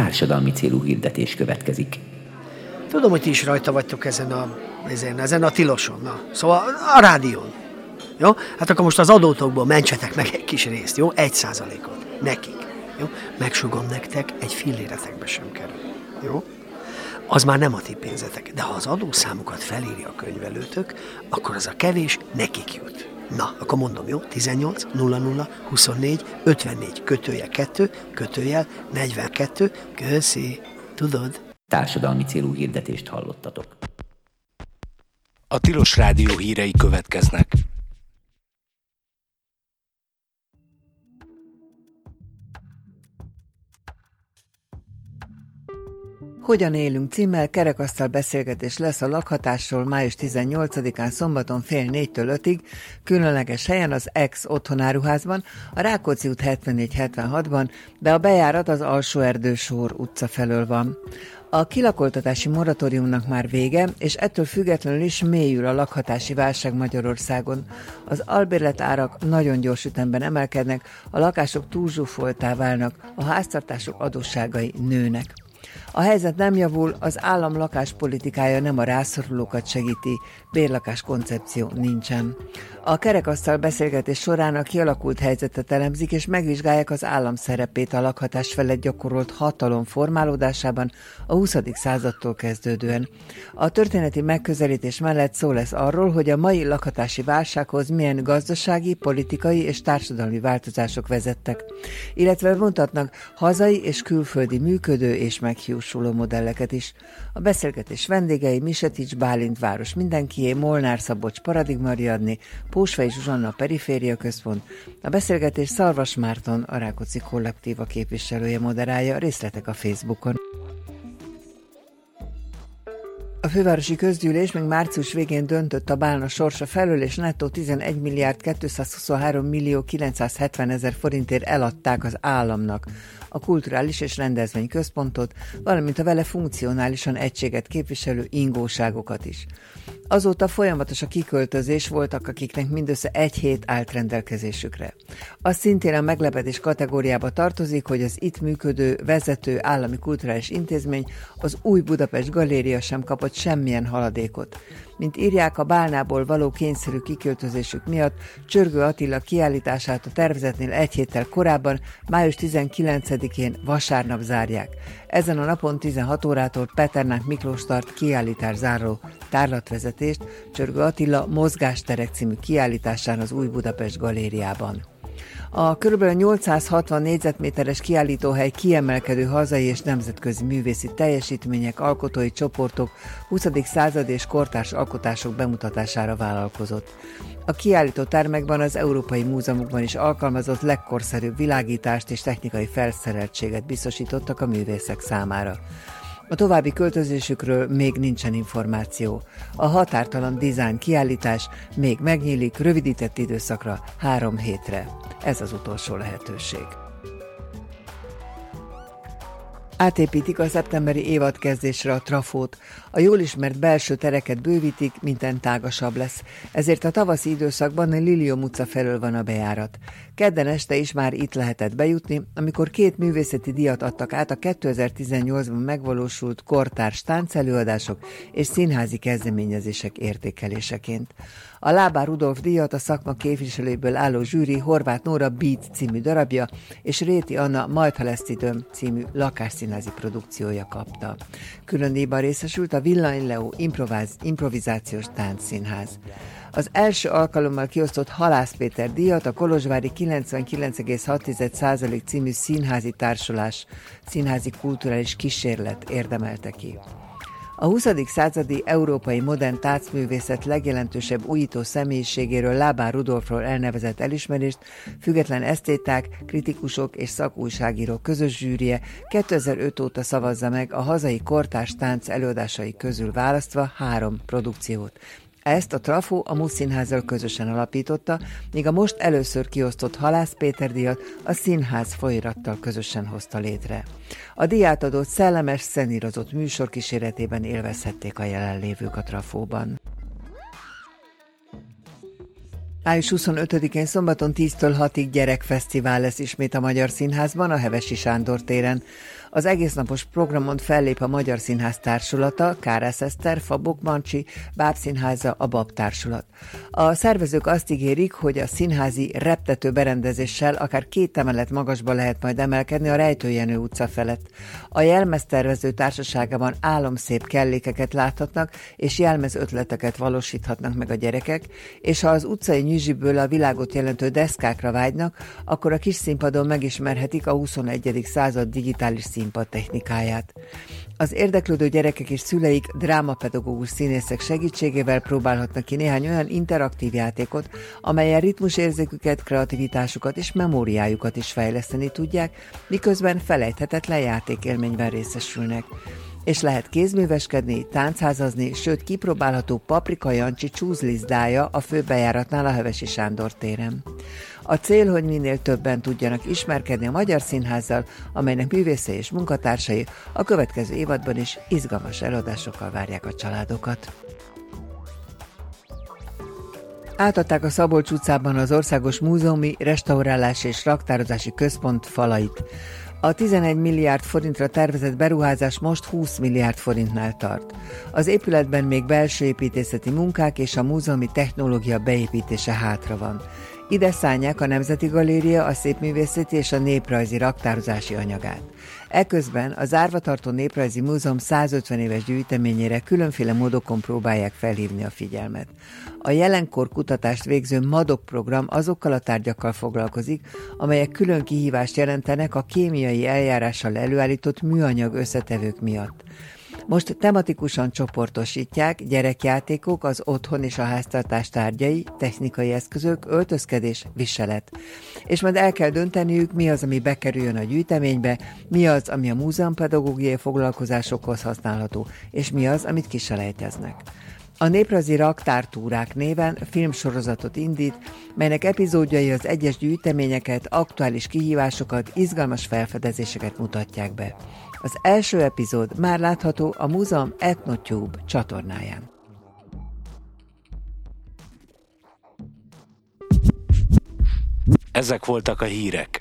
társadalmi célú hirdetés következik. Tudom, hogy ti is rajta vagytok ezen a tiloson, szóval a rádión. Jó? Hát akkor most az adótokból mentsetek meg egy kis részt, jó? 1%-ot. Nekik. Jó? Megsugom nektek, egy filléretekbe sem kerül. Jó? Az már nem a ti pénzetek, de ha az adószámukat felírja a könyvelőtök, akkor az a kevés nekik jut. Na, akkor mondom, jó? 18 00 24 54 /2 /42. Köszi. Tudod? Társadalmi célú hirdetést hallottatok. A Tilos Rádió hírei következnek. Hogyan élünk címmel kerekasztal beszélgetés lesz a lakhatásról május 18-án szombaton fél 4-től 5-ig, különleges helyen az ex otthonáruházban, a Rákóczi út 74-76-ban, de a bejárat az Alsóerdősor utca felől van. A kilakoltatási moratóriumnak már vége, és ettől függetlenül is mélyül a lakhatási válság Magyarországon. Az albérletárak nagyon gyors ütemben emelkednek, a lakások túlzsúfolttá válnak, a háztartások adósságai nőnek. A helyzet nem javul, az állam lakáspolitikája nem a rászorulókat segíti, bérlakás koncepció nincsen. A kerekasztal beszélgetés során a kialakult helyzetet elemzik, és megvizsgálják az állam szerepét a lakhatás felett gyakorolt hatalom formálódásában a 20. századtól kezdődően. A történeti megközelítés mellett szó lesz arról, hogy a mai lakhatási válsághoz milyen gazdasági, politikai és társadalmi változások vezettek, illetve mutatnak hazai és külföldi működő és meghiúsuló modelleket is. A beszélgetés vendégei Misetics Bálint város mindenkié, Molnár Szabolcs Paradigma Ariadné, Pósfai Zsuzsanna Periféria Központ. A beszélgetés Szarvas Márton, a Rákóczi Kollektíva képviselője moderálja, részletek a Facebookon. A fővárosi közgyűlés még március végén döntött a Bálna sorsa felől, és nettó 11 milliárd 223 millió 970 ezer forintért eladták az államnak a kulturális és rendezvényközpontot, valamint a vele funkcionálisan egységet képviselő ingóságokat is. Azóta folyamatos a kiköltözés, voltak, akiknek mindössze egy hét állt rendelkezésükre. Az szintén a meglepetés kategóriába tartozik, hogy az itt működő, vezető állami kulturális intézmény, az Új Budapest Galéria sem kapott semmilyen haladékot. Mint írják, a Bálnából való kényszerű kiköltözésük miatt Csörgő Attila kiállítását a tervezetnél egy héttel korábban, május 19-én vasárnap zárják. Ezen a napon 16 órától Peternák Miklós tart kiállítászáró tárlatvezetést Csörgő Attila Mozgásterek című kiállításán az Új Budapest Galériában. A kb. 860 négyzetméteres kiállítóhely kiemelkedő hazai és nemzetközi művészi teljesítmények, alkotói csoportok, 20. század és kortárs alkotások bemutatására vállalkozott. A kiállító termekben az európai múzeumokban is alkalmazott legkorszerűbb világítást és technikai felszereltséget biztosítottak a művészek számára. A további költözésükről még nincsen információ. A határtalan dizájn kiállítás még megnyílik rövidített időszakra 3 hétre. Ez az utolsó lehetőség. Átépítik a szeptemberi évadkezdésre a trafót. A jól ismert belső tereket bővítik, minden tágasabb lesz. Ezért a tavaszi időszakban a Lilium utca felől van a bejárat. Kedden este is már itt lehetett bejutni, amikor 2 művészeti díjat adtak át a 2018-ban megvalósult kortárs táncelőadások és színházi kezdeményezések értékeléseként. A Lábár Rudolf díjat a szakma képviselőiből álló zsűri Horváth Nóra Beat című darabja és Réti Anna Majd ha lesz időm című lakásszínházi produkciója kapta. Külön díjban részesült a Villany Leo improvizációs táncszínház. Az első alkalommal kiosztott Halász Péter díjat a kolozsvári 99,6% című színházi társulás, színházi kulturális kísérlet érdemelte ki. A 20. századi európai modern táncművészet legjelentősebb újító személyiségéről, Lábár Rudolfról elnevezett elismerést független esztéták, kritikusok és szakújságírók közös zsűrie 2005 óta szavazza meg a hazai kortárs tánc előadásai közül választva 3 produkciót. Ezt a Trafó a MUSZ Színházzal közösen alapította, míg a most először kiosztott Halász Péter díjat a Színház folyóirattal közösen hozta létre. A díjátadót szellemes, szenírozott műsor kíséretében élvezhették a jelenlévők a Trafóban. Május 25-én szombaton 10-től 6-ig gyerekfesztivál lesz ismét a Magyar Színházban, a Hevesi Sándor téren. Az egésznapos programon fellép a Magyar Színház Társulata, Kárász Eszter, Fabok Mancsi, Bábszínháza, a Bab Társulat. A szervezők azt ígérik, hogy a színházi reptető berendezéssel akár 2 emelet magasba lehet majd emelkedni a Rejtő-Jenő utca felett. A jelmeztervező társaságában álomszép kellékeket láthatnak, és jelmezötleteket valósíthatnak meg a gyerekek, és ha az utcai nyüzsiből a világot jelentő deszkákra vágynak, akkor a kis színpadon megismerhetik a 21. század digitális színpad technikáját. Az érdeklődő gyerekek és szüleik drámapedagógus színészek segítségével próbálhatnak ki néhány olyan interaktív játékot, amelyen ritmusérzéküket, kreativitásukat és memóriájukat is fejleszteni tudják, miközben felejthetetlen játékélményben részesülnek. És lehet kézműveskedni, táncházazni, sőt kipróbálható Paprika Jancsi csúzlizdája a főbejáratnál a Hevesi Sándor téren. A cél, hogy minél többen tudjanak ismerkedni a Magyar Színházzal, amelynek művészei és munkatársai a következő évadban is izgalmas előadásokkal várják a családokat. Átadták a Szabolcs utcában az Országos Múzeumi, Restaurálási és Raktározási Központ falait. A 11 milliárd forintra tervezett beruházás most 20 milliárd forintnál tart. Az épületben még belső építészeti munkák és a múzeumi technológia beépítése hátra van. Ide szállják a Nemzeti Galéria, a Szépművészeti és a Néprajzi raktározási anyagát. Eközben a zárva tartó Néprajzi Múzeum 150 éves gyűjteményére különféle módokon próbálják felhívni a figyelmet. A jelenkor kutatást végző MADOK program azokkal a tárgyakkal foglalkozik, amelyek külön kihívást jelentenek a kémiai eljárással előállított műanyag összetevők miatt. Most tematikusan csoportosítják gyerekjátékok, az otthon és a háztartás tárgyai, technikai eszközök, öltözkedés, viselet. És majd el kell dönteniük, mi az, ami bekerüljön a gyűjteménybe, mi az, ami a múzeumpedagógiai foglalkozásokhoz használható, és mi az, amit kiselejteznek. A Néprajzi Raktártúrák néven filmsorozatot indít, melynek epizódjai az egyes gyűjteményeket, aktuális kihívásokat, izgalmas felfedezéseket mutatják be. Az első epizód már látható a múzeum EthnoTube csatornáján. Ezek voltak a hírek.